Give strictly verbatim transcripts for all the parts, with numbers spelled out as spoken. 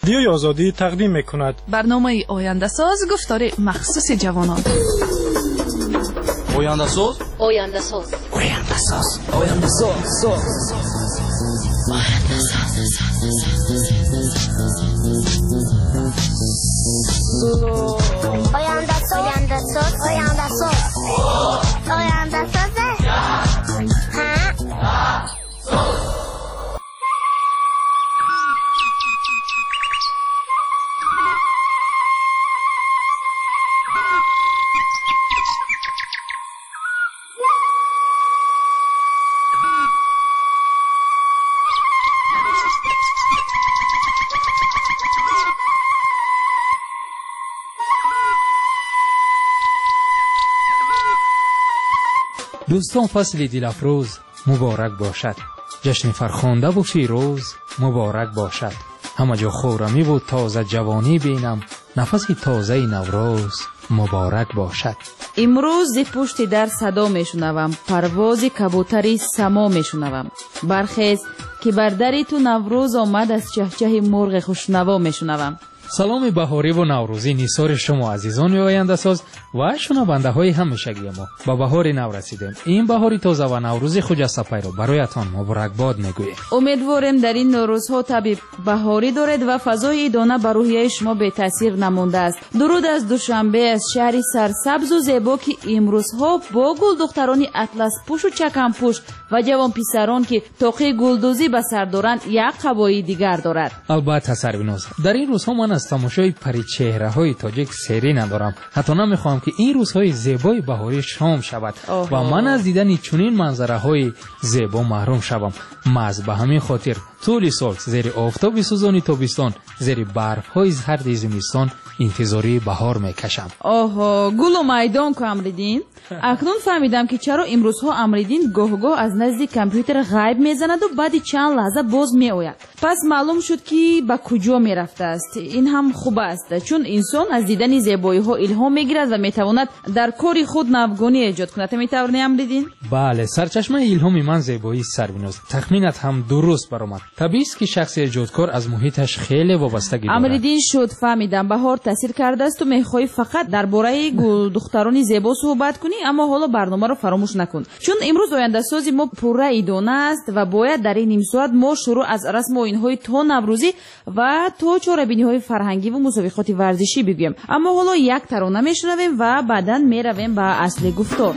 رادیوی آزادی تقدیم میکند برنامه آینده ساز گفتار مخصوص جوانان. آینده ساز آینده ساز آینده ساز آینده ساز آینده ساز آینده ساز آینده ساز آینده ساز دوستان، فصل دلافروز مبارک باشد. جشن فرخنده و فیروز مبارک باشد. همه جا خورمی و تازه جوانی بینم، نفس تازه نوروز مبارک باشد. امروز ز پشت در صدا میشنوم، پرواز کبوتری سما میشنوم. برخیز که بر دری تو نوروز آمد، از چهچه مرغ خوشنوا میشنوم. سلام بهاری و نوروزی نیسار شما عزیزان آینده ساز و شنونده های همیشگی ما. با بهار نو رسیدیم. این بهاری تازه و نوروزی خجسته پیرو برایتان مبارکباد میگوییم. امیدواریم در این نوروزها طبیب بهاری دارد و فضای دانه بر روحیه شما به تاثیر نمانده است. درود از دوشنبه از شهر سرسبز و زیبا که امروزها با گل دخترانی اطلس پوش و چکم پوش و جوان پسران که توقی گلدوزی به سر دارند یک قبایی دیگر دارد. البته سربیناز، در این روزها من از تماشای پری چهره های تاجیک سری ندارم. حتی نمیخوام که این روزهای زیبای بهاری شام شود و من از دیدن چنین منظره های زیبا محروم شوم. مز به همین خاطر طول سال زیر آفتاب سوزانی تابستان، زیر برف های زرد زمستان انتظاری بهار میکشم. آها، گل و میدان کو امریدین؟ اکنون فهمیدم که چرا امروزها امریدین گاه گاه از نزد کامپیوتر غیب میزند و بعد چند لحظه باز میآید. پس معلوم شد که به کجا میرفته است. این هم خوب است، چون انسان از دیدن زیبایی ها الهام میگیرد و میتواند در کاری خود نوگانی ایجاد کند. میتوانی امریدین؟ بله، سرچشمه الهام من زیبایی سربیناز. تخمینت هم درست برآمد. طبیعی است که شخص ایجادکار از محیطش خیلی وابستگی دارد. امریدین شد فهمیدم بهار تاثیر کرده است و میخوای فقط درباره گل دخترانی زیبا صحبت کنی، اما حالا برنامه رو فراموش نکن، چون امروز آینده سازی ما پوره ایدانه است و باید در این نیم ساعت ما شروع از رسم و اینهای تا نوروزی و تا چاره‌بینی های فرهنگی و مسابقات ورزشی بگویم. اما حالا یک ترانه میشنویم و بعداً میرویم به اصل گفتار.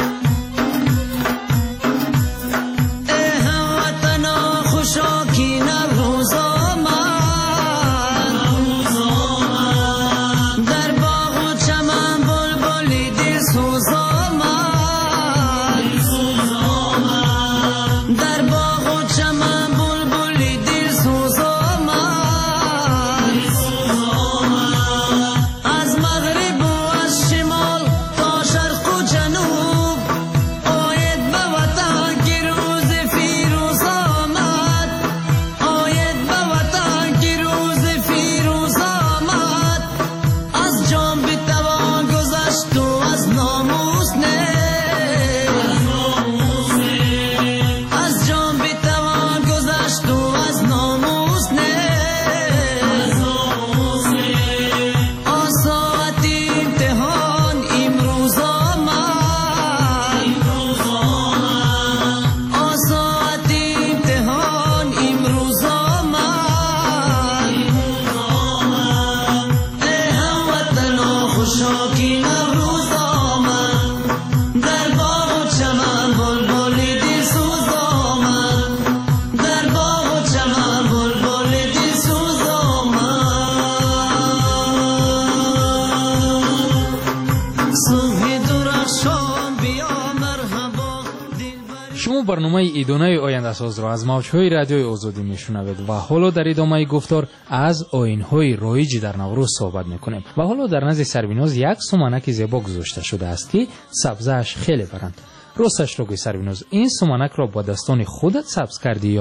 برنامه ایدانه آینده ساز را از موجهای رادیوی آزادی میشنوید و حالا در ادامه گفتار از آیین‌های رایج در نوروز صحبت میکنیم. و حالا در نزد سربیناز یک سمنک زیبا گذاشته شده است که سبزش خیلی برند. راستش رو گوی سربیناز، این سمنک را با دستان خودت سبز کردی یا؟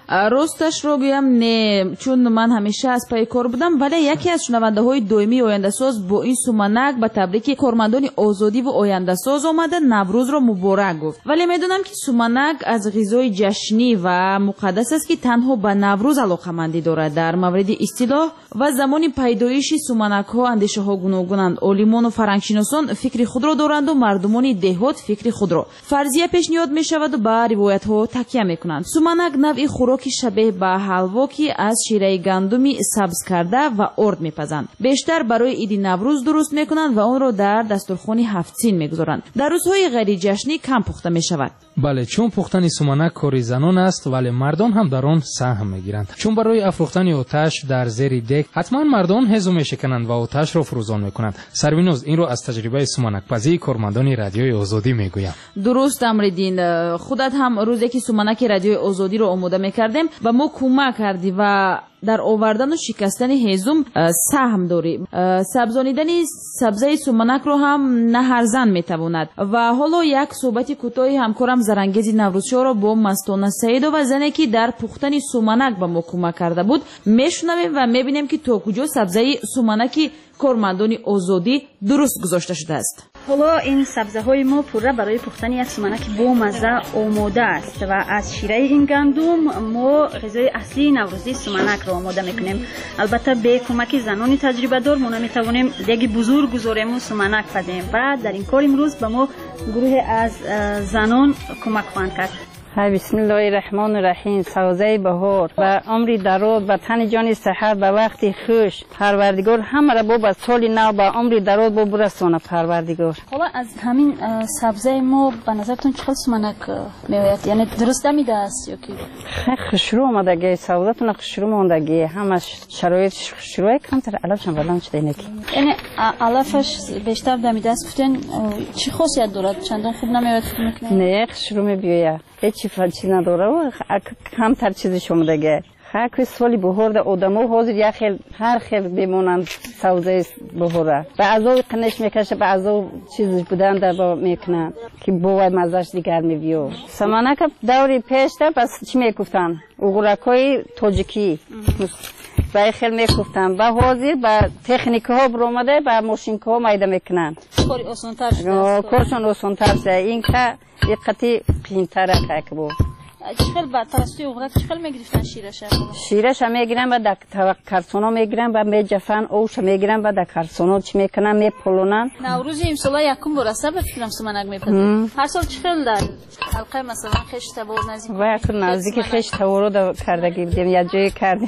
راستش رو گویم نه، چون من همیشه از پای کار بودم، ولی یکی از شنونده های دویمی آینده ساز با این سومنک به تبریک کارمندان آزادی و آینده ساز آمده نوروز رو مبارک گفت. ولی میدونم که سومنک از غذای جشنی و مقدس است که تنها به نوروز علاقه‌مندی دارد. در مورد اصطلاح و زمان پیدایش سومنک ها اندیشه ها گوناگونند. عالمان و فرهنگشناسان فکر خود را دارند و مردمان دهات فکر خود را. فرضیه پیشنهاد می شود و به روایت ها تکیه می کنند. سومنک نوعی خوراک شبیه به حلوا که از شیره گندمی سبز کرده و ارد می پزند. بیشتر برای عید نوروز درست می کنند و آن را در دسترخوان هفت‌سین می گذارند. در روزهای غیر جشنی کم پخته می شود. بله، چون پختن سومنک کاری زنان است، ولی مردان هم در آن سهم میگیرند. چون برای افروختن آتش در زیر دک حتما مردان هزو میشکنند و آتش را فروزان میکنند. سروینوز این را از تجربه سومنک پزی کارمندان رادیوی آزادی میگویم. درست امردین، خودت هم روزی که سومنک رادیوی آزادی را آماده میکردیم و ما کمک کردی و در آوردن و شکستن هیزم سهم داریم. سبزانیدن سبزه سومنک رو هم نه هر زن میتواند. و حالا یک صحبت کوتاهی همکارم زرنگیز نوروزشاه را با مستانه سعید و زنی که در پختن سومنک به ما کمک کرده بود میشنویم و میبینیم که تا کجا سبزه سومنک کارمندان آزادی درست گذاشته شده است. حالا این سبزه های ما پوره برای پختن یک سومنک با مزه آماده است و از شیره این گندم ما غذای اصلی نوروزی سومنک را آماده میکنیم. البته به کمک زنان تجربه دار ما نمیتوانیم دیگه بزرگ گذاریم و سومنک پزیم و در این کار امروز به ما گروه از زنان کمک خواهند کرد. بسم الله الرحمن الرحیم. سوزه بهار و عمری دراز و تن جان صحت به وقتی خوش پروردگار همه را با به سال نو به عمری دراز با برسانه پروردگار. حالا از همین سبزه ما به نظرتون چقدر سومنک میآید؟ یعنی درست نمیده است یا کی؟ خیلی خوشرو آمدگی سوزتون خوشرو ماندگی همش شرایط خوشروی کمتر علفش هم بدم شده نکی. یعنی علفش بیشتر دمیده است گفتن چی خاصیت دارد؟ چندان خوب نمیآید فکر میکنید؟ نه خوشرو میبیه. هیچ چیز نداره و کمتر چیزش اومدگه. خاک سالی بهار ده آدمو حاضر یا خیل هر خیل بمونند سوزه بهاره. بعضی قنش میکشه بعضی چیزش بودن در با میکنن که باید مزهش دیگر میبیو. سومنک دوری پیش ده بس چی میگفتن؟ اوگورکای تاجیکی. با خیل میگفتن با حاضر با تکنیک ها برآمده با ماشین ها میده میکنن. کاری آسان‌تر شده. کارشون آسان‌تر شده. این که یکتی قیمت‌تره که بود. چخیل بعد توسط اوغرک چخیل میگرفتن شیرش؟ شیرش هم میگیرن و در کارسونا میگیرن و میجفن اوش میگیرن و در کارسونا چی میکنن میپلونن. نوروز امسال یکم برسه به فکرم سومنک میپزن. هر سال چخیل در حلقه مثلا خش تبار نزدیک و یک نزدیک خش تبار رو کردگی بودیم یا جای کردیم.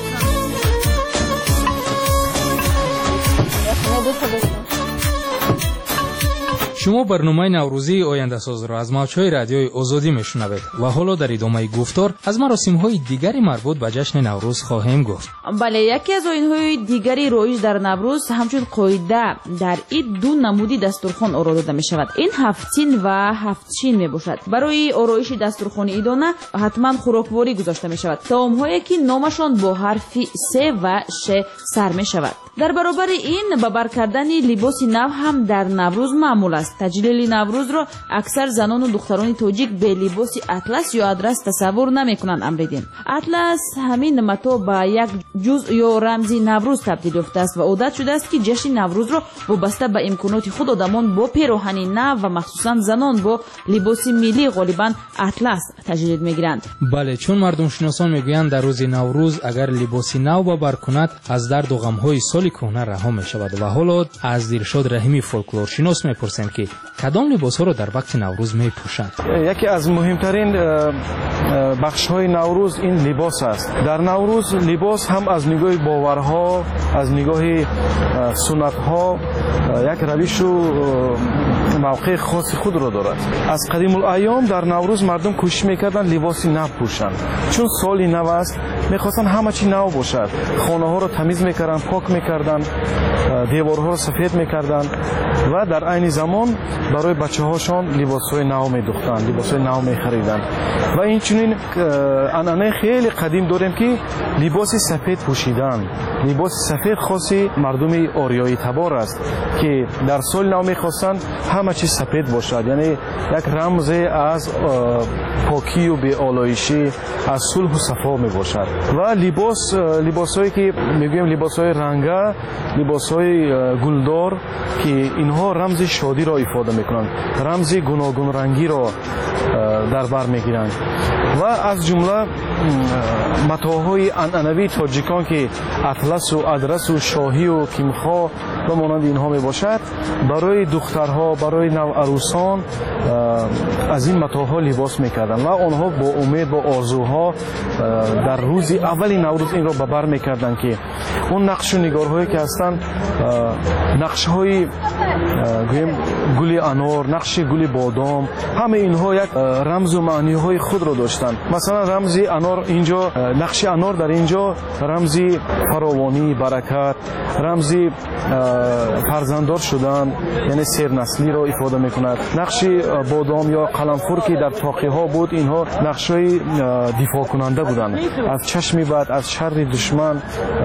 شما برنامه نوروزی آینده ساز را از موج‌های رادیوی آزادی میشنوید و حالا در ادامه گفتار از مراسم‌های دیگری مربوط به جشن نوروز خواهیم گفت. بله، یکی از آیین‌های دیگری رایج در نوروز همچون قاعده در این دو نمودی دسترخوان آرا داده می‌شود. این هفت‌سین و هفت‌شین میباشد. برای آرایش دسترخوان ایدانه حتما خوراکواری گذاشته می‌شود. طعام‌هایی که نامشان با حرف س و ش سر می‌شود. در برابر این به بر کردن لباس نو هم در نوروز معمول است. تجلیل نوروز را اکثر زنان و دختران تاجیک به لباس اطلس یا ادرس تصور نمی‌کنند. امریدین اطلس همین متاع به یک جزء یا رمزی نوروز تبدیل یافته است و عادت شده است که جشن نوروز را وابسته به امکانات خود آدمان با پیراهن نو و مخصوصا زنان با لباس ملی غالبا اطلس تجلیل می‌گیرند. بله، چون مردم شناسان میگویند در روز نوروز اگر لباس نو به بر کند از درد و غم‌های سال کهنه رها می‌شود. و حالا از دلشاد رحیمی فولکلورشناس می‌پرسیم که کدام لباس‌ها را در وقت نوروز می‌پوشند؟ یکی از مهمترین بخش‌های نوروز این لباس است. در نوروز لباس هم از نگاه باورها، از نگاه سنت‌ها یک روش و موقع خاص خود را دارد. از قدیم الایام در نوروز مردم کوشش می‌کردند لباس نو پوشند. چون سال نو است می‌خواستند همه چی نو باشد. خانه‌ها را تمیز می‌کردند، پاک می‌کردند، دیوارها را سفید می‌کردند و در عین زمان برای بچه‌هاشان لباس‌های نو می‌دوختند، لباس‌های نو می‌خریدند. و این چنین عنعنه خیلی قدیم داریم که لباس سفید پوشیدن. لباس سفید خاصی مردم آریایی تبار است که در سال نو می‌خواستند هم همه چیز سفید باشد، یعنی یک رمز از پاکی و بی‌آلایشی، از صلح و صفا می باشد. و لباس لباسایی که میگویم لباسای رنگه، لباسای گلدار که اینها رمز شادی را ifade میکنند، رمز گوناگون رنگی را در بر میگیرند. و از جمله متاعهای عنعنوی تاجیکان که اطلس و ادرس و شاهی و کیمخا و مانند اینها می باشد، برای دخترها، برای نوعروسان از این متاعها لباس میکردند و آنها با امید، با آرزوها در روز اولی نوروز این را به بر میکردند که اون نقش و نگارهایی که هستند، نقشهای گل انار، نقش گل بادام، همه اینها یک رمز و معنی های خود را داشتند. مثلا رمز انار اینجا، نقش انار در اینجا رمز فراوانی، برکت، رمز فرزنددار شدن، یعنی سرنسلی را ifade میکند. نقش بادام یا قلمفور که در طاقه ها بود، اینها نقش های دفاع کننده بودند از چشم بد، از شر دشمن.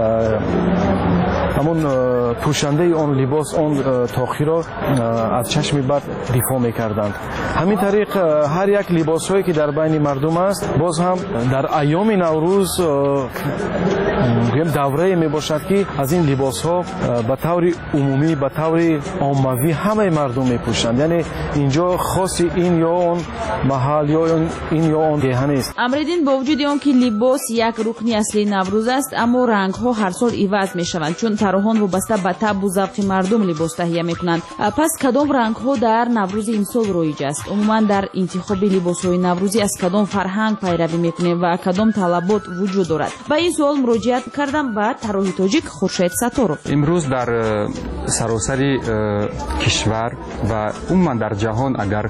همون پوشنده آن لباس، آن طاقه را از چشم بد دفاع میکردند. همین طریق هر یک لباس هایی که در بین مردم است، باز هم در ایام نوروز دوره می باشد که از این لباس ها به طور عمومی، به طور عاموی همه مردم می پوشند. یعنی اینجا خاص این یا اون محل یا این یا اون دهه نیست. امریدین با وجود آن که لباس یک رکن اصلی نوروز است، اما رنگ ها هر سال عوض می شوند، چون طراحان وابسته به طبع و ذوق مردم لباس تهیه می کنند. پس کدام رنگ ها در نوروز امسال رایج است؟ عموما در انتخاب لباس های نوروزی از کدام فرهنگ پیروی می کنیم و کدام طلبات وجود دارد؟ به این سوال مراجعت کردم به طراح تاجیک خورشید ستارو. امروز در سراسر کشور و عموما در جهان اگر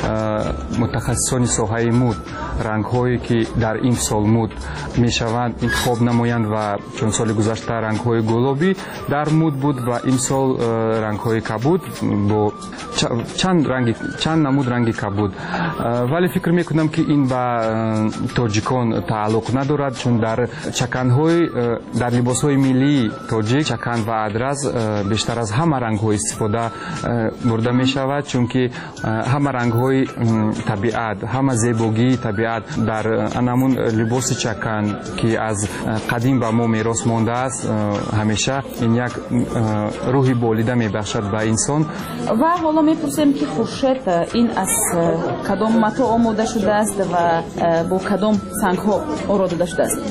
متخصصان ساحه مد رنگ هایی که در این سال مد می شوند انتخاب نمایند و چون سال گذشته رنگ های گلابی در مد بود و این سال رنگ های کبود با چند رنگ چند نمود رنگ کبود، ولی فکر می کنم که این به تاجیکان تعلق ندارد، چون در چکن های در لباس های ملی تاجیک چکن و ادرس بیشتر از همه رنگ های استفاده برده می شود، چون که همه رنگ های طبیعت، همه زیبایی طبیعت در انمون لباس چکن که از قدیم به ما میراث مانده است، همیشه این یک روحی بالیده می بخشد به انسان. و حالا میپرسیم که خورشید این از کدام متاع آماده شده است و با کدام سنگ ها آراده شده است؟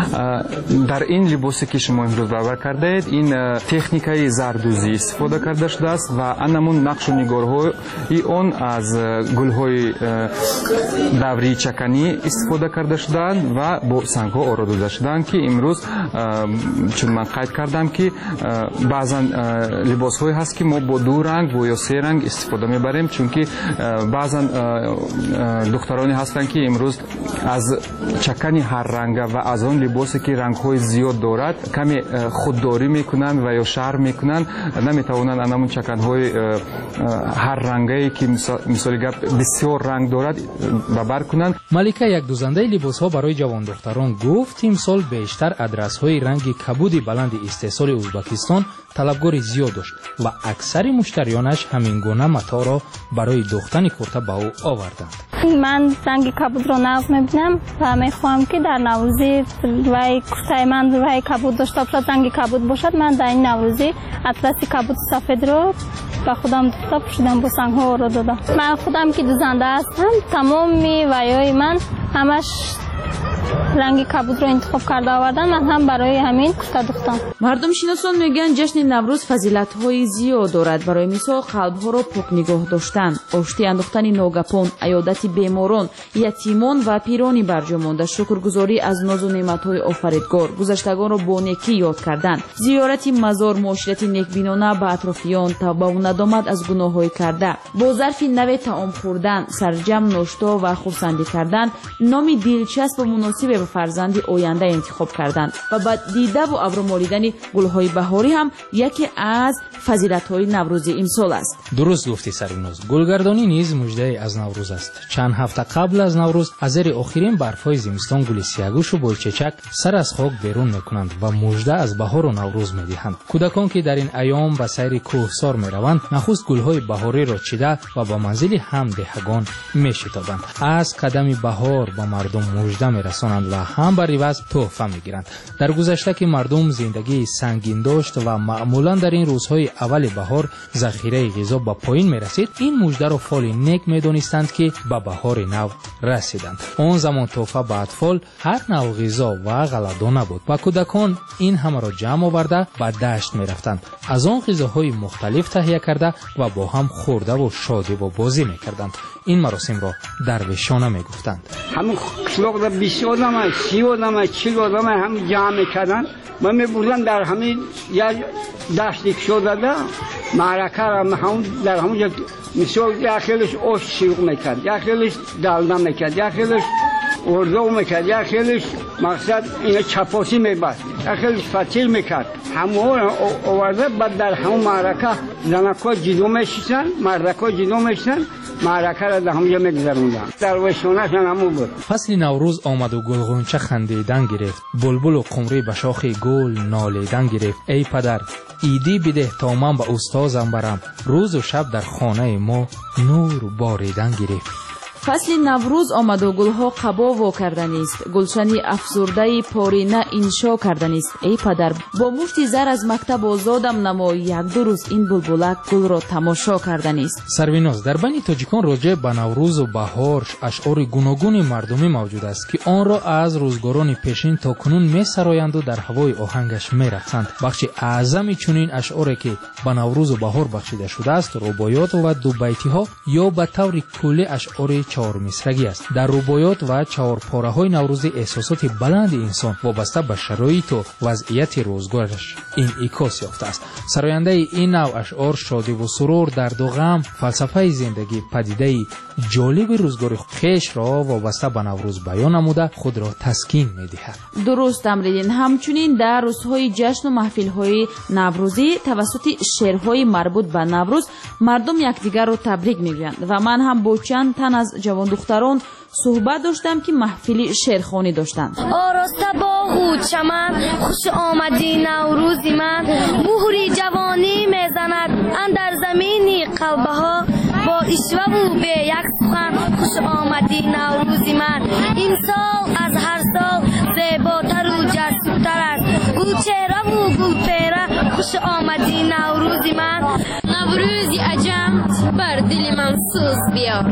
در این لباسی که شما امروز باور کرده اید، این تکنیکای زردوزی استفاده کرده شده است و انمون نقش و نگارهای اون از گلهای دوری چکنی استفاده کرده شدند و با سنگ ها آراده شدند که امروز چون من قید کردم که بعضا لباس های هست که ما با دو رنگ و یا سه رنگ استفاده میبریم، چون که بعضا دخترانی هستند که امروز از چکنی هر رنگ و از آن لباسی که رنگ های زیاد دارد کمی خودداری میکنند و یا شر میکنند، نمیتوانند انمون چکن های هر رنگی که مثال گپ بسیار رنگ دارد ببر کنند. ملکه یک دوزنده لباس ها برای جوان دختران گفت امسال بیشتر ادرس های رنگ کبود بلند استحصال ازبکستان طلبگار زیاد داشت و اکثر مشتریانش همین گونه متاع را برای دوختن کرته به او آوردند. من رنگ کبود را ناز میبینم و میخواهم که در نوروزی وای کرته من وای کبود داشته باشد، رنگ کبود باشد. من در این نوروزی اطلس کبود سفید رو به خودم دوستا پوشیدم، با سنگ ها را دادم. من خودم که دوزنده هستم، تمامی وایای من همش رنگ کبود رو انتخاب کرده آوردن، من هم برای همین کرته دوختم. مردم شناسان میگن جشن نوروز فضیلت های زیاد دارد. برای مثال قلب ها را پاک نگاه داشتن، آشتی انداختن ناگهان، عیادت بیماران، یتیمان و پیرانی برجا مانده، شکرگزاری از ناز و نعمت های آفریدگار، گذشتگان را با نیکی یاد کردن، زیارت مزار، معاشرت نیکبینانه به اطرافیان، توبه و ندامت از گناه های کرده، با ظرف نو طعام خوردن، سرجم ناشتا و خرسندی کردن، نام دلچسب و مناسب مناسب به فرزند آینده انتخاب کردند و با دیده و ابرومالیدن گل‌های بهاری هم یکی از فضیلت‌های نوروز امسال است. درست گفتی سریناز. گلگردانی نیز مژده از نوروز است. چند هفته قبل از نوروز از زیر آخرین برف‌های زمستان گل سیاه‌گوش و بلچچک سر از خاک بیرون می‌کنند و مژده از بهار و نوروز می‌دهند. کودکان که در این ایام به سیر کوهسار می‌روند، نخست گل‌های بهاری را چیده و به منزل هم دهگان می‌شتابند. از قدم بهار به مردم مژده می‌رسانند و هم بر عوض تحفه می‌گیرند. در گذشته که مردم زندگی سنگین داشت و معمولاً در این روزهای اول بهار ذخیره غذا به پایین می‌رسید، این مژده را فال نیک می‌دانستند که به بهار نو رسیدند. آن زمان تحفه به اطفال هر نوع غذا و غله‌دانه بود و کودکان این همه را جمع آورده به دشت می‌رفتند. از آن غذاهای مختلف تهیه کرده و با هم خورده و شادی و بازی می‌کردند. این مراسم را درویشانه می‌گفتند. همون خلق را بیست آدم، سی آدم، چهل آدم هم جمع می‌کردند و می‌بردند در همین یا دشتی که شده معرکه را هم در همونجا مثال یا خیلیش آش شیوق میکرد، یا خیلیش دلده میکرد، یا خیلیش ارزو میکرد، یا خیلیش مقصد اینه چپاسی میبست، یا خیلیش فتیل میکرد. همون آورده بعد در همون معرکه زنکا جلو میشیستن، مردکا جلو میشیستن، معرکه را در همونجا میگذروندن. در وشونشان همون بود. فصل نوروز آمد و گلغنچه خندیدن گرفت، بلبل و قمری به شاخ گل نالیدن گرفت. ای پدر ایدی بده تا من به استازم برم، روز و شب در خانه ما نور باریدن گرفت. فصل نوروز آمد و گلها قبا وا کردنی است، گلشنی افزرده پارینه انشا کردنی است. ای پدر با مشتی زر از مکتب آزادم نما، یک دو روز این بلبلک گل را تماشا کردنی است. سرویناز، در بین تاجیکان راجع به نوروز و بهار اشعار گوناگون مردمی موجود است که آن را از روزگاران پیشین تا کنون می‌سرایند و در هوای آهنگش می‌رقصند. بخش اعظمی چنین اشعاری که به نوروز و بهار بخشیده شده است رباعیات و دو بیتی‌ها یا به طور کلی اشعار چهار مصرگی است. در رباعیات و چهار پاره های نوروزی احساسات بلند انسان وابسته به شرایط و وضعیت روزگارش انعکاس یافته است. سراینده این نوع اشعار شادی و سرور، درد و غم، فلسفه زندگی، پدیده جالب روزگار خویش را وابسته به نوروز بیان نموده خود را تسکین می‌دهد. درست امریدین. همچنین در روزهای جشن و محفل‌های نوروزی توسط شعرهای مربوط به نوروز مردم یکدیگر را تبریک می‌گویند و من هم با چند تن از جوان دختران صحبت داشتم که محفل شعرخوانی داشتند. آراسته باغ و چمن، خوش آمدی نوروزی من، مهری جوانی میزند اندر زمینی قلبها، با اشوه و به یک سخن خوش آمدی نوروزی من. این سال از هر سال زیباتر و جسورتر است، گل چهره و گل پیره خوش آمدی نوروزی من. نوروزی عجم بر دل من سوز بیار،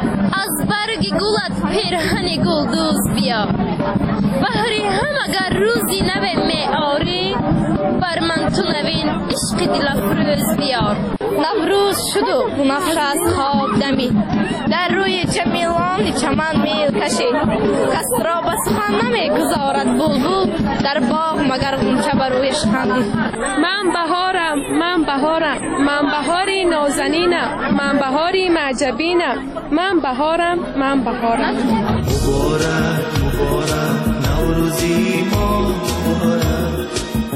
از برگ گلت پیرهن گلدوز بیار. بهاری هم اگر روزی نوی می آری، بر من تو نوین عشق دل افروز بیار. نوروز شد و نفر از خواب دمی، در روی جمیلان چمن میل کشید. کس را به سخن نمی گذارد بلبل، در باغ مگر غنچه بر رویش خندید. من بهارم، من بهارم، من بهاری نازنینم، من بهاری معجبینم، من بهارم، من بهارم. مبارک مبارک نوروزی ما، مبارک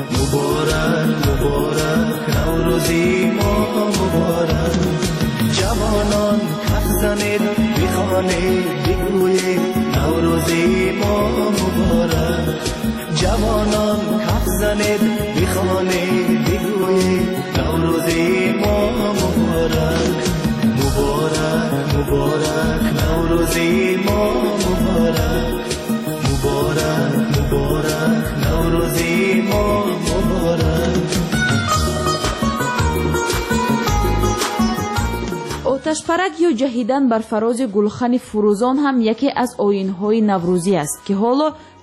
مبارک مبارک نوروزی ما، مبارک. جوانان کف زنید بخوانید بگویید نوروزی ما، مبارک. جوانان کف زنید بخوانید بگویید نوروزی ما، مبارک. مبارک مبارک نوروزی ما، مبارک. مبارک مبارک نوروزی ما، مبارک. آتشپرک یا جهیدن بر فراز گلخن فروزان هم یکی از آیین‌های نوروزی است که حالا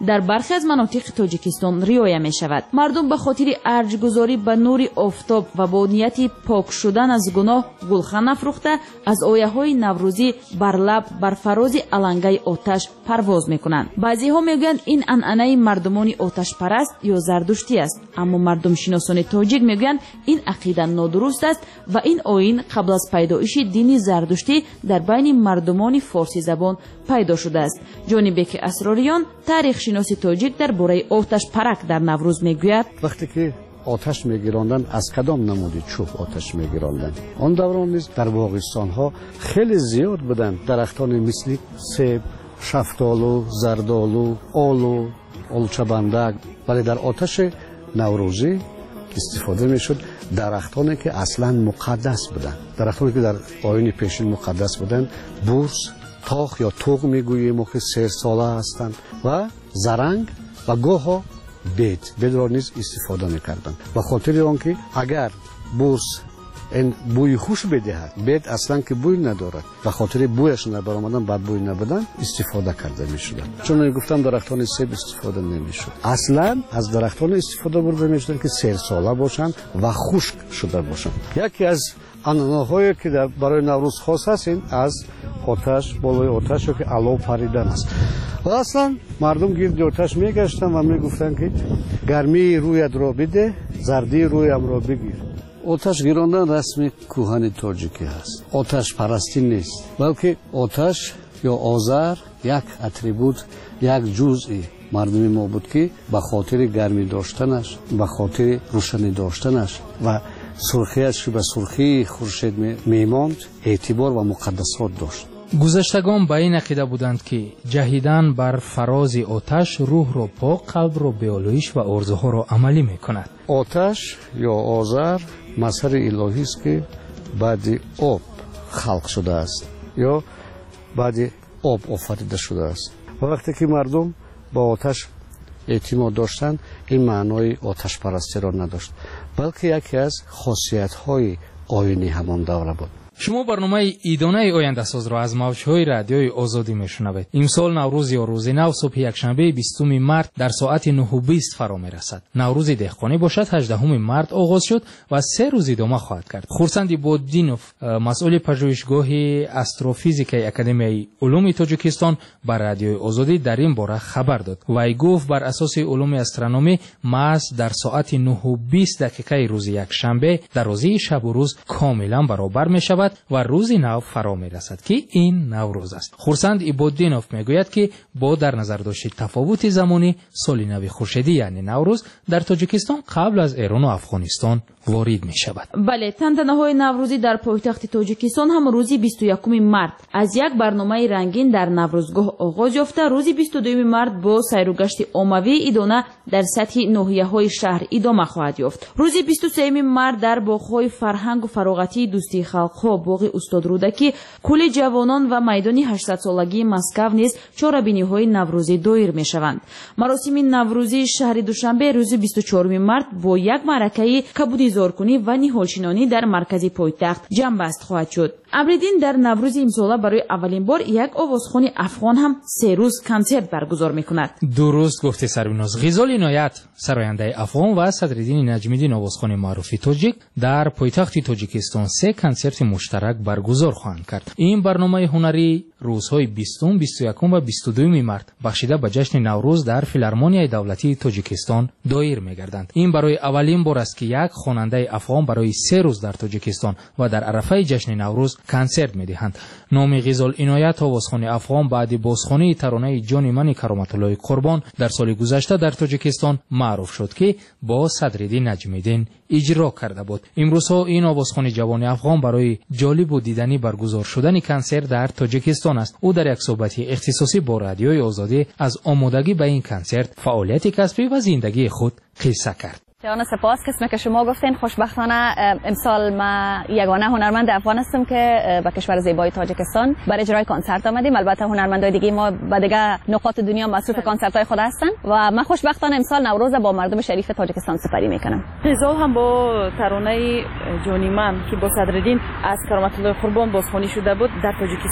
در برخی از مناطق تاجیکستان رعایت می‌شود. مردم به خاطر ارجگذاری به نور آفتاب و با نیت پاک شدن از گناه گلخن افروخته از آیه‌های نوروزی بر لب بر فراز علنگه آتش پرواز می‌کنند. بعضی‌ها میگویند این عنعنه مردمان آتش پرست یا زردشتی است، اما مردم شناسان تاجیک میگویند این عقیده نادرست است و این آیین قبل از پیدایش دین زردشتی در بین مردمان فارسی زبان پیدا شده است. جانبه که اسراریان تاریخ شناسی تاجیک درباره آتش پرک در نوروز میگوید وقتی که آتش میگیراندن از کدام نمودی چوب آتش میگیراندن. آن دوران نیز در باغستان ها خیلی زیاد بودند درختان مثل سیب، شفتالو، زردالو، آلو، آلچه‌بندک، ولی در آتش نوروزی استفاده میشد درختانی که اصلا مقدس بودند. درختانی که در آیین پیشین مقدس بودند بورس، تاخ یا توق میگوییم ما که سیر ساله هستند و زرنگ و گاها بید بید را نیز استفاده میکردند و خاطر آنکه اگر بورس این بوی خوش بدهد بید اصلا که بوی ندارد و خاطر بویش نبرآمدن بعد بوی نبودن استفاده کرده میشد. چون گفتم درختان سیب استفاده نمیشد، اصلا از درختان استفاده برده میشد که سیر ساله باشند و خشک شده باشند. یکی از عنعنه‌هایی که در برای نوروز خاص است این از آتش بالای آتش که علو پریدن است. و اصلا مردم گرد آتش میگشتن و میگفتن که گرمی رویت را بده، زردی رویم را بگیر. آتش گیراندن رسم کوهن تاجیکی است. آتش پرستی نیست، بلکه آتش یا آذر یک اتریبوت، یک جزئی مردمی ما بود که به خاطر گرمی داشتنش، به خاطر روشنی داشتنش و سرخیش که به سرخی خورشید میماند اعتبار و مقدسات داشت. گذشتگان به این عقیده بودند که جهیدن بر فراز آتش روح را پاک، قلب را به آلایش و آرزوها را عملی میکند. آتش یا آذر مظهر الهی است که بعد آب خلق شده است یا بعد آب آفریده شده است. و وقتی که مردم با آتش اعتماد داشتند این معنای آتش پرستی را نداشت، بلکه یکی از خاصیت های آیینی همان دوره بود. شما برنامه ایدانه آینده ساز را از موج‌های رادیوی آزادی میشنوید. امسال نوروز یا روز نو صبح یکشنبه بیستم مارس در ساعت نه و بیست فرا میرسد. نوروز دهقانی باشد هجدهم مارس آغاز شد و سه روز ادامه خواهد کرد. خورسند بودینوف مسئول پژوهشگاه استروفیزیک اکادمیای علوم تاجیکستان بر رادیوی آزادی در این باره خبر داد. وی گفت بر اساس علوم استرونومی مارس در ساعت نه و بیست دقیقه روز یکشنبه در روزی شب و روز کاملا برابر می شود و روز نو فرا می رسد که این نوروز است. خورسند ایبودینوف می گوید که با در نظر داشت تفاوت زمانی سال نو خورشیدی یعنی نوروز در تاجیکستان قبل از ایران و افغانستان وارد می شود. بله، تنتنه‌های نوروزی در پایتخت تاجیکستان هم روزی بیست و یکم مارس از یک برنامه رنگین در نوروزگاه آغاز یافته روزی بیست و دوم مارس با سیر و گشت عمومی ایدانه در سطح ناحیه‌های شهر ادامه خواهد یافت. روزی بیست و سوم مارس در باغ‌های فرهنگ و فراغتی دوستی خلق‌ها باغ استاد رودکی کل جوانان و میدان هشتصد سالگی مسکو نیز چهاربینی‌های نوروزی دایر می‌شوند. مراسم نوروزی شهر دوشنبه روز بیست و چهارم مارس با یک معرکه کبودی زارکنی و نهالشینانی در مرکز پایتخت جنبست خواهد شد. ابریدین در نوروز امسال برای اولین بار یک آوازخوان افغان هم سه روز کنسرت برگزار می‌کند. درست گفته سربیناز. غزال عنایت سراینده افغان و صدرالدین نجمی‌الدین آوازخوان معروف تاجیک در پایتخت تاجیکستان سه کنسرت مشترک برگزار خواهند کرد. این برنامه هنری روزهای بیستم، بیست و یکم و بیست و دوم مارس بخشیده به جشن نوروز در فیلارمونیای دولتی تاجیکستان دایر می‌گردند. این برای اولین بار است که یک خواننده افغان برای سه روز در تاجیکستان و در عرفه جشن نوروز کنسرت می‌دهند. نام غزال عنایت آوازخوان افغان بعد بازخوانی ترانه جان من کرامت الله قربان در سال گذشته در تاجیکستان معروف شد که با صدرالدین نجمی‌الدین اجرا کرده بود. امروزها این آوازخوان جوان افغان برای جالب و دیدنی برگزار شدن کنسرت در تاجیکستان است. او در یک صحبت اختصاصی با رادیوی آزادی از آمادگی به این کنسرت، فعالیت کسبی و زندگی خود قصه کرد. جان سپاس. قسمی که شما گفتین خوشبختانه امسال ما یگانه هنرمند افغان هستم که به کشور زیبای تاجیکستان برای اجرای کنسرت آمدیم. البته هنرمندای دیگه ما به دیگه نقاط دنیا مصروف کنسرت‌های خود هستن و من خوشبختانه امسال نوروز با مردم شریف تاجیکستان سپری میکنم. غزال هم با ترانه جانی من که با صدرالدین از کرامت الله قربان بازخوانی شده بود در تاجیکستان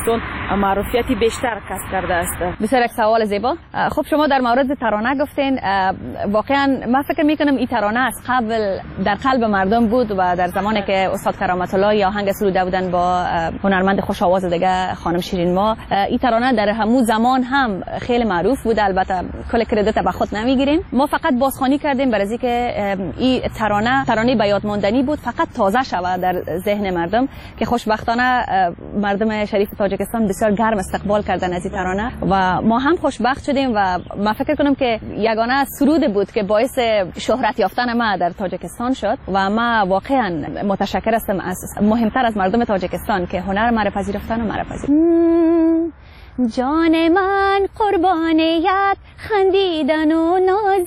معروفیتی بیشتر کسب کرده است. بسیار یک سوال زیبا. خب شما در مورد ترانه گفتین، واقعا من فکر میکنم این ترانه از قبل در قلب مردم بود و در زمانی که استاد کرامت الله یا آهنگ سروده بودن با هنرمند خوش آواز دیگه خانم شیرین ما، این ترانه در همون زمان هم خیلی معروف بود. البته کل کردیت به خود نمیگیریم، ما فقط بازخوانی کردیم برای اینکه این ترانه ترانه به یاد ماندنی بود، فقط تازه شود در ذهن مردم که خوشبختانه مردم شریف تاجیکستان بسیار گرم استقبال کردن از این ترانه و ما هم خوشبخت شدیم و من فکر کنم که یگانه سرود بود که باعث شهرت یافتن ما در تاجیکستان شد و ما واقعا متشکر هستم از مهمتر از مردم تاجیکستان که هنر مرا پذیرفتن و مرا پذیرفتن. جان من قربانیت خندیدن و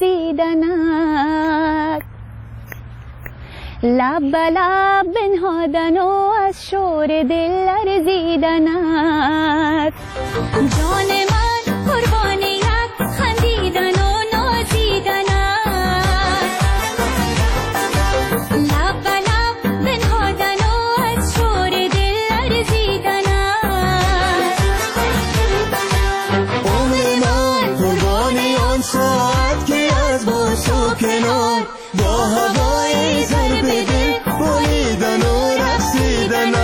نازیدنت، لب به لب بنهادن و از شور دل لرزیدنت. جان من قربانیت خندیدن و نازیدنت، لب به لب بنهادن و از شور دل لرزیدنت. عمر من قربانی آن ساعت که از باش و کنار با هوای ضرب دل بریدن و رقصیدن.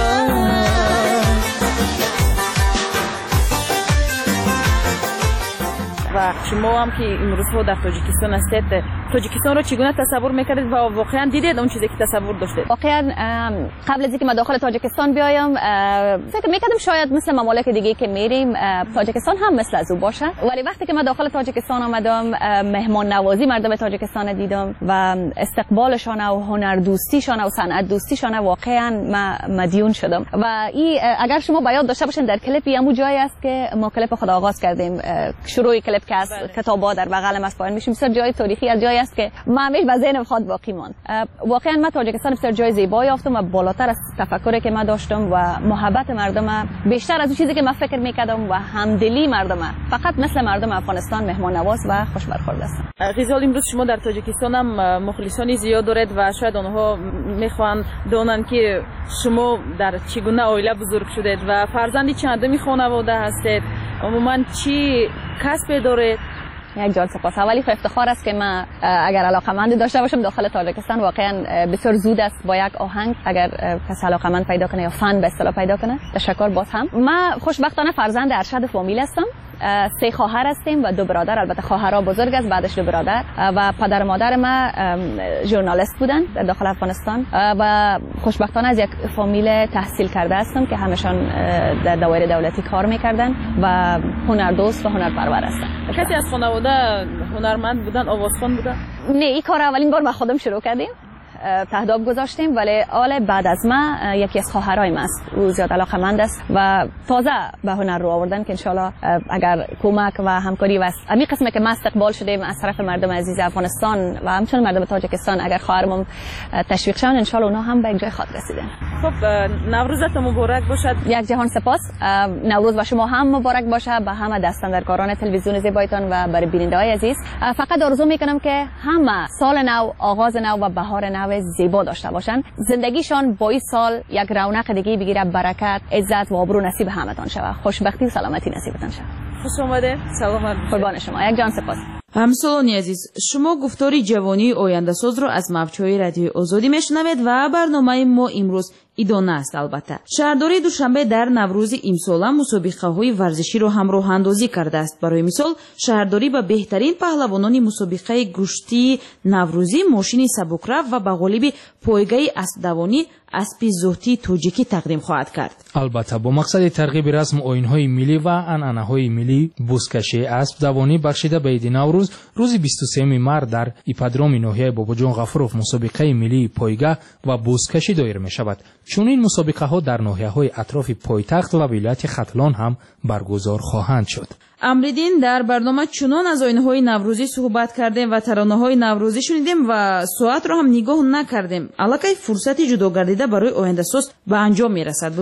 و شما هم که امروز ها در تاجیکستان هستید، تاجیکستان رو چگونه تصور میکردید و واقعا دیدید اون چیزی که تصور داشتید؟ واقعا قبل از اینکه من داخل تاجیکستان بیایم فکر میکردم شاید مثل ممالک دیگه که میریم تاجیکستان هم مثل از او باشه، ولی وقتی که من داخل تاجیکستان آمدم مهمان نوازی مردم تاجیکستان دیدم و استقبالشان و هنر دوستیشان و صنعت دوستیشان واقعا مدیون شدم. و این اگر شما بیاد داشته باشین در کلیپی همون جایی است که ما کلیپ خود آغاز کردیم، شروع کلیپ که از کتابا در بغل ما پایین میشیم، بسیار جای تاریخی از جایی است که ما همیشه به ذهنم خود باقی ماند. واقعا من تاجیکستان بسیار جای زیبایی یافتم و بالاتر از تفکری که من داشتم و محبت مردم بیشتر از اون چیزی که من فکر میکردم و همدلی مردم، فقط مثل مردم افغانستان مهمان نواز و خوش برخورد هستم. غزال، امروز شما در تاجیکستان هم مخلصانی زیاد دارید و شاید آنها میخوان دونن که شما در چگونه عائله بزرگ شدید و فرزندی چندمی خانواده هستید، عموما چی کسب دارید؟ یک جان سپاس. اولی خو افتخار است که من اگر علاقمند داشته باشم داخل تاجیکستان، واقعا بسیار زود است با یک آهنگ اگر کس علاقمند پیدا کنه یا فن به اصطلاح پیدا کنه. تشکر باز هم. من خوشبختانه فرزند ارشد فامیل هستم. سه خواهر هستیم و دو برادر، البته خواهرها بزرگ است بعدش دو برادر، و پدر مادر ما ژورنالیست بودن در داخل افغانستان و خوشبختانه از یک فامیل تحصیل کرده هستم که همشان در دوایر دولتی کار میکردن و هنردوست و هنرپرور هستن. کسی از خانواده هنرمند بودن، آوازخوان بودن؟ نه، این کار اولین بار ما خودم شروع کردیم، تهداب گذاشتیم، ولی آل بعد از ما یکی از خواهرای ما است، او زیاد علاقمند است و تازه به هنر رو آوردن که انشالله اگر کمک و همکاری و همین قسمه که ما استقبال شدیم از طرف مردم عزیز افغانستان و همچنین مردم تاجیکستان، اگر خواهرمون تشویق شون انشالله اونها هم به یک جای خود رسیدن. خب نوروزت مبارک باشد. یک جهان سپاس. نوروز با شما هم مبارک باشه، به همه دستاندرکاران تلویزیون زیبایتان و برای بیننده‌های عزیز. فقط آرزو میکنم که همه سال نو، آغاز نو و بهار نو زیبا داشته باشن، زندگیشان با این سال یک رونق دیگه بگیره، برکت، عزت و آبرو نصیب همتان شود، خوشبختی و سلامتی نصیبتان شود. خوش آمده. سلام. قربان شما. یک جان سپاس. همسالانی عزیز، شما گفتاری جوانی آینده ساز را از موج‌های رادیو آزادی میشنوید و برنامه ما امروز ادامه است. البته شهرداری دوشنبه در نوروز امسال مسابقه‌های ورزشی را همراه اندازی کرده است. برای مثال شهرداری به بهترین پهلوانان مسابقه گشتی نوروزی ماشین سبکرو و به غالب پایگاه اسب‌دوانی اسب زهتی توجیکی تقدیم خواهد کرد. البته با مقصد ترغیب رسم آیین‌های ملی و عنعنه‌های ملی، بزکشی اسب دوانی بخشیده به عید نوروز روز بیست و سوم مارس در ایپادروم ناحیه باباجان غفوروف مسابقه ملی پایگاه و بزکشی دایر می شود. چون این مسابقه ها در ناحیه‌های اطراف پایتخت و ولایت ختلان هم برگزار خواهند شد. امریدین در برنامه چنان از آیین‌های نوروزی صحبت کردیم و ترانه‌های نوروزی شنیدیم و ساعت را هم نگاه نکردیم. الکی فرصتی جدا گردیده برای آینده ساز به انجام میرسد. ببین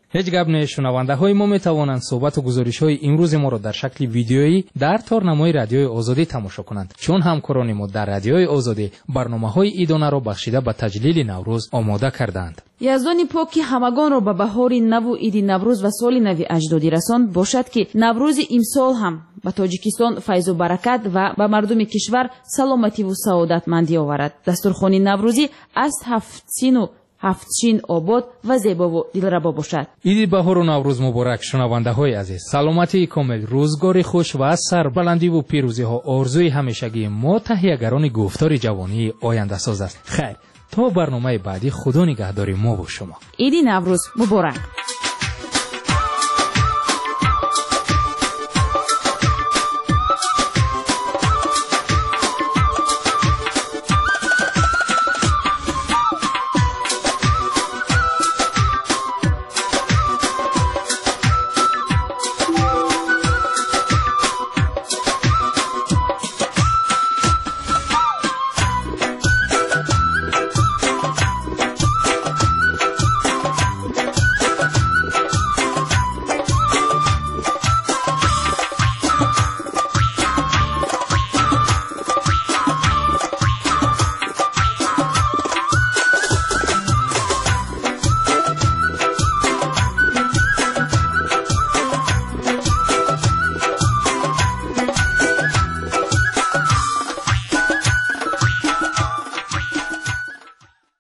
هیچ گپ نه. شنونده های ما می توانند صحبت و گزارش های امروز ما را در شکل ویدیویی در تارنمای رادیوی آزادی تماشا کنند، چون همکاران ما در رادیوی آزادی برنامه های ایدانه را بخشیده به تجلیل نوروز آماده کردند. یزدان پاک که همگان را به بهاری نو و عید نوروز و سال نو اجدادی رساند باشد که نوروز امسال هم به تاجیکستان فیض و برکت و به مردم کشور سلامتی و سعادتمندی آورد. دسترخوان نوروزی از هفت سین و هفت چین آباد و زیبا و دلربا باشد. عید بهار و نوروز مبارک. شنونده های عزیز، سلامتی کامل، روزگار خوش و سربلندی و پیروزی ها آرزوی همیشگی ما تهیه‌گران گفتار جوانی آینده ساز است. خیر، تا برنامه بعدی خدا نگهداری ما و شما. عید نوروز مبارک.